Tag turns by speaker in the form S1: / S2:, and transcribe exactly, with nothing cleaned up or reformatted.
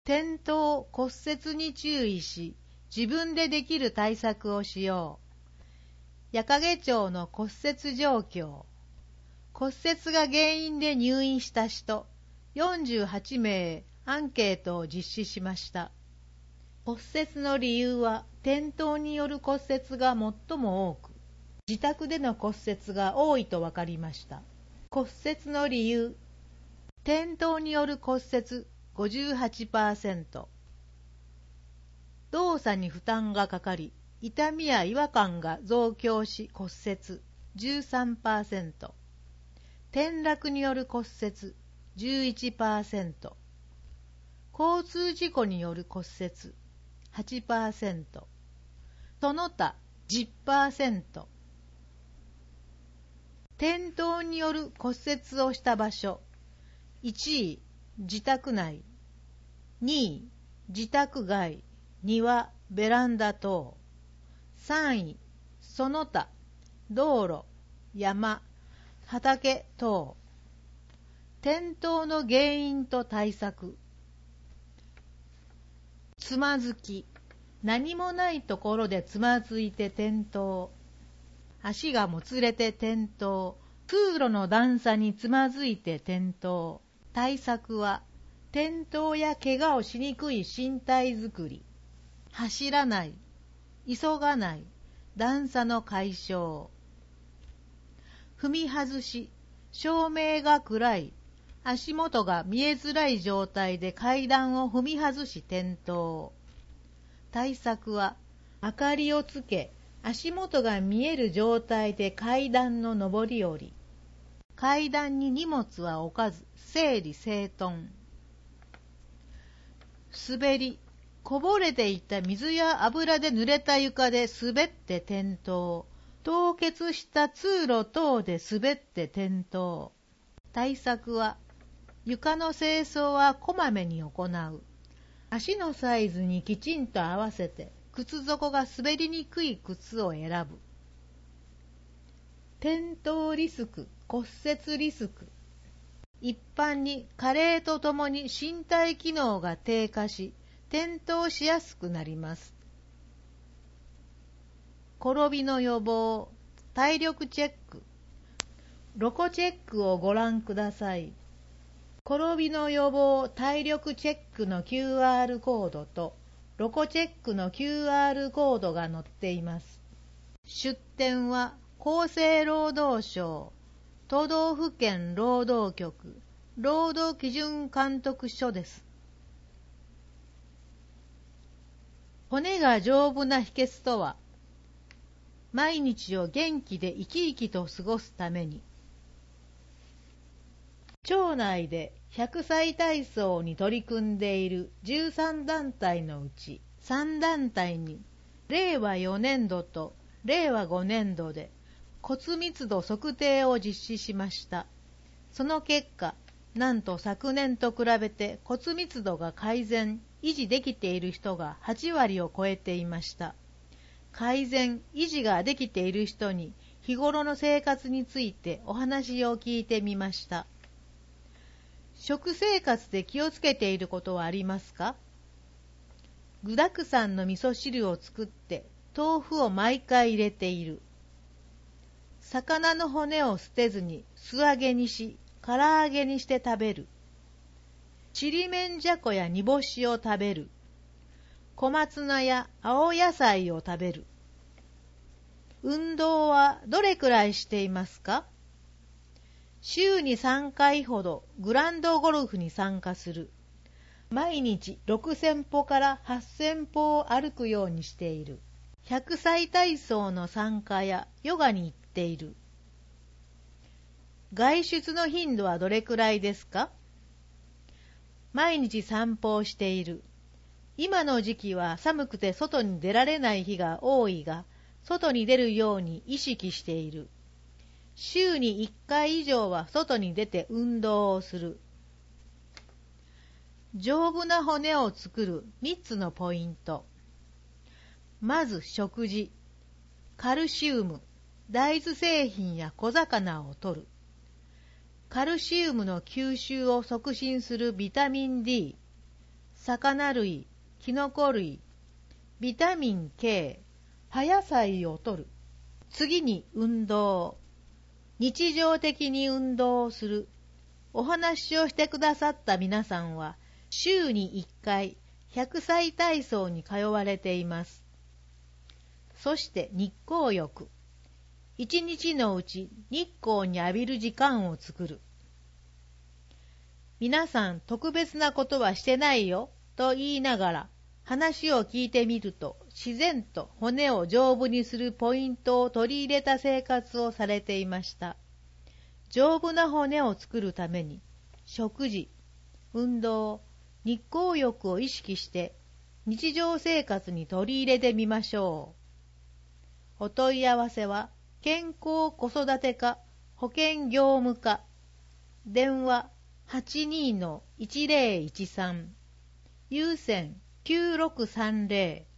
S1: 転倒骨折に注意し、自分でできる対策をしよう。矢掛町の骨折状況。骨折が原因で入院した人よんじゅうはちめいへアンケートを実施しました。骨折の理由は転倒による骨折が最も多く、自宅での骨折が多いと分かりました。骨折の理由、転倒による骨折 ごじゅうはちパーセント、動作に負担がかかり痛みや違和感が増強し骨折 じゅうさんパーセント、転落による骨折 じゅういちパーセント、交通事故による骨折 はちパーセント、その他 じゅっパーセント。転倒による骨折をした場所、いちい自宅内、にい自宅外、庭、ベランダ等、さんいその他道路、山、畑等。転倒の原因と対策。つまずき、何もないところでつまずいて転倒。足がもつれて転倒。通路の段差につまずいて転倒。対策は、転倒や怪我をしにくい身体づくり。走らない、急がない、段差の解消。踏み外し、照明が暗い、足元が見えづらい状態で階段を踏み外し転倒。対策は、明かりをつけ、足元が見える状態で階段の上り下り。階段に荷物は置かず、整理整頓。滑り、こぼれていった水や油で濡れた床で滑って転倒。凍結した通路等で滑って転倒。対策は、床の清掃はこまめに行う。足のサイズにきちんと合わせて、靴底が滑りにくい靴を選ぶ。転倒リスク、骨折リスク。一般に加齢とともに身体機能が低下し、転倒しやすくなります。転びの予防、体力チェック。ロコチェックをご覧ください。転びの予防体力チェックの キューアール コードとロコチェックの キューアール コードが載っています。出典は厚生労働省、都道府県労働局、労働基準監督署です。骨が丈夫な秘訣とは、毎日を元気で生き生きと過ごすために、町内でひゃくさい体操に取り組んでいるじゅうさんだんたいのうちさんだんたいにれいわよねんどとれいわごねんどで骨密度測定を実施しました。その結果、なんと昨年と比べて骨密度が改善、維持できている人がはちわりを超えていました。改善、維持ができている人に日頃の生活についてお話を聞いてみました。食生活で気をつけていることはありますか？具だくさんの味噌汁を作って豆腐を毎回入れている。魚の骨を捨てずに素揚げにし、唐揚げにして食べる。ちりめんじゃこや煮干しを食べる。小松菜や青野菜を食べる。運動はどれくらいしていますか？週にさんかいほどグランドゴルフに参加する。毎日ろくせんぽからはっせんぽを歩くようにしている。ひゃくさい体操の参加やヨガに行っている。外出の頻度はどれくらいですか？毎日散歩をしている。今の時期は寒くて外に出られない日が多いが、外に出るように意識している。週にいっかい以上は外に出て運動をする。丈夫な骨を作るみっつのポイント。まず食事。カルシウム、大豆製品や小魚を摂る。カルシウムの吸収を促進するビタミン ディー、 魚類、キノコ類、ビタミン K、葉野菜を摂る。次に運動。日常的に運動をする。お話をしてくださった皆さんは、週にいっかい、ひゃくさい体操に通われています。そして日光浴。一日のうち日光に浴びる時間を作る。皆さん特別なことはしてないよと言いながら話を聞いてみると、自然と骨を丈夫にするポイントを取り入れた生活をされていました。丈夫な骨を作るために食事、運動、日光浴を意識して日常生活に取り入れてみましょう。お問い合わせは健康子育て課保健業務課、電話 はちにーのいちぜろいちさん、有線きゅうろくさんぜろ